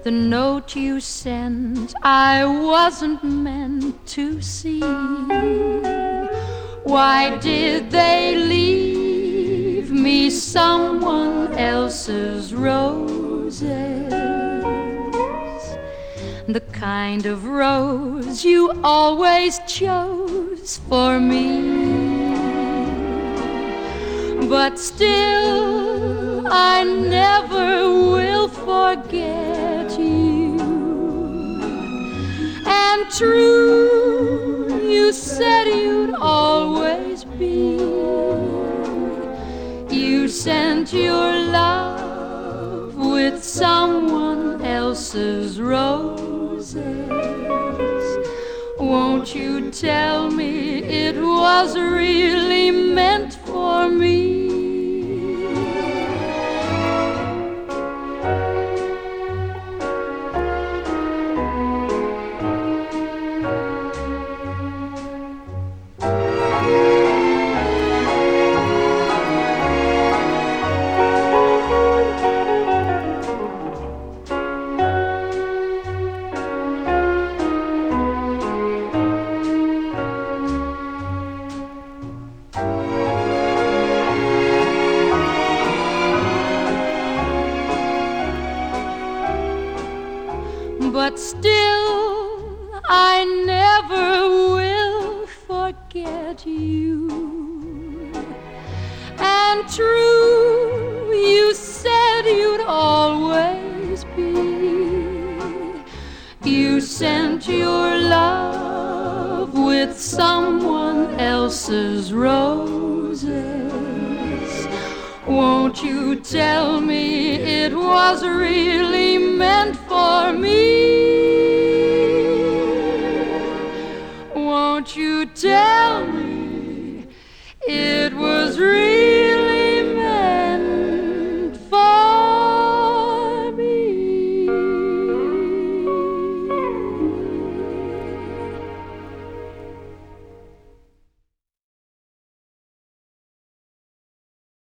The note you sent I wasn't meant to see. Why did they leave me someone else's roses? The kind of rose you always chose for me. But still I never will forget you. And true, you said you'd always be. You sent your love with someone else's roses. Won't you tell me it was really meant for me? But still, I never will forget you. And true, you said you'd always be. You sent your love with someone else's roses. Won't you tell me it was really meant for me? Won't you tell me it was real?